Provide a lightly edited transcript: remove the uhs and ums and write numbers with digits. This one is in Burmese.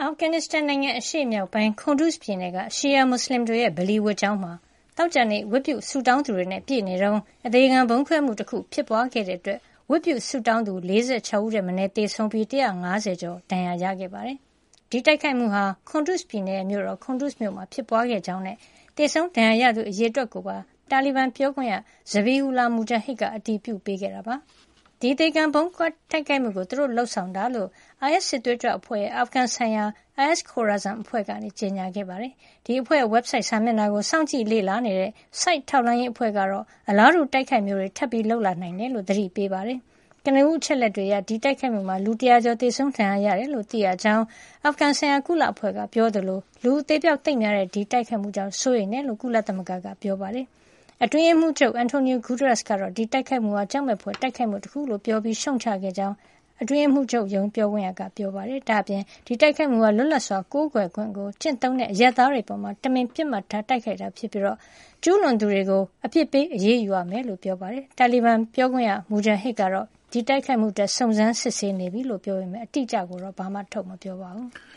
အာဖဂန်နစ္စတန်နိုင်ငံအရှေ့မြောက်ပိုင်း Kunduz ပြည်နယ်က ရှီယာမွတ်စလင်တွေရဲ့ဗလီဝတ်ကျောင်းမှာသောကြာနေ့ဝတ်ပြုဆုတောင်းသူတွေနဲ့ပြည့်နေတုန်းအသေခံဗုံးခွဲမှုတခုဖြစ်ပွားခဲ့တဲ့အတွက်ဝတ်ပြုဆုတောင်းသူ46ဦးထက်မနည်းသေဆုံးပြီး150ကျော်ဒဏ်ရာရခဲ့ပါတယ်။ဒီတိုက်ခိုက်မှုဟာ Kunduz ပြည်နယ်မြို့တော် Kunduz မြို့မှာဖြစ်ပွားခဲ့ကြောင်းနဲ့သေဆုံးဒဏ်ရာရသူအရေအတွက်ကိုပါတာလီဘန်ပြောခွင့်ရ Zabihullah Mujahid ကအတည်ပြုပေးခဲ့တာပါ။ဒီသေခံဗုံးတိုက်ခိုက်မှုကိုသူတို့လှုပ်ဆောင်တာလို့ IS စစ်သွေးကြွအဖွဲ့ရဲ့အာဖဂန်ဆိုင်ရာ IS Khorasan အဖွဲ့ကကြေညာခဲ့ပါတယ်။ဒီအဖွဲ့ရဲ့ website စာမျက်နှာကိုစောင့်ကြည့်လေ့လာနေတဲ့ site ထောက်လှမ်းရေးအဖွဲ့ကတော့အလားတူတိုက်ခိုက်မျိုးတွေထပ်ပြီးလုပ်လာနိုင်တယ်လို့သတိပေးပါတယ်။ကနဦးအချက်လက်တွေအရဒီတိုက်ခိုက်မှုမှာလူ100ကျော်သေဆုံးဒဏ်ရာရတယ်လို့သိရကြောင်းအာဖဂန်ဆိုင်ရာကုလအဖွဲ့ကပြောသလိုလူအသေးပြောက်သိပ်များတဲ့ဒီတိုက်ခိုက်မှုကြောင့်စိုးရိမ်တယ်လို့ကုလသမဂ္ဂကပြောပါတယ်။အတွင်းရေးမှူးချုပ် Antonio Guterres ကတော့ဒီတိုက်ခိုက်မှုဟာကြောက်မက်ဖွယ်တိုက်ခိုက်မှုတခုလို့ပြောပြီးရှုံချခဲ့ကြောင်းအတွင်းရေးမှူးချုပ်ရုံးပြောခွင့်ရကပြောပါတယ်။ဒါ့အပြင်ဒီတိုက်ခိုက်မှုဟာလွတ်လပ်စွာကိုးကွယ်ခွင့်ကိုကျင့်သုံးတဲ့အရပ်သားတွေပေါ်တမင်ပစ်မှတ်ထားတိုက်ခိုက်တာဖြစ်ပြီးကျူးလွန်သူတွေကိုအပြစ်ပေးအရေးယူရမယ်လို့ပြောပါတယ်။တာလီဘန်ပြောခွင့်ရ Mujahid ကတော့ဒီတိုက်ခိုက်မှုအတွက်စုံစမ်းစစ်ဆေးနေပြီလို့ပြောပေမဲ့အတိအကျကိုတော့ဘာမှထုတ်မပြောပါဘူး။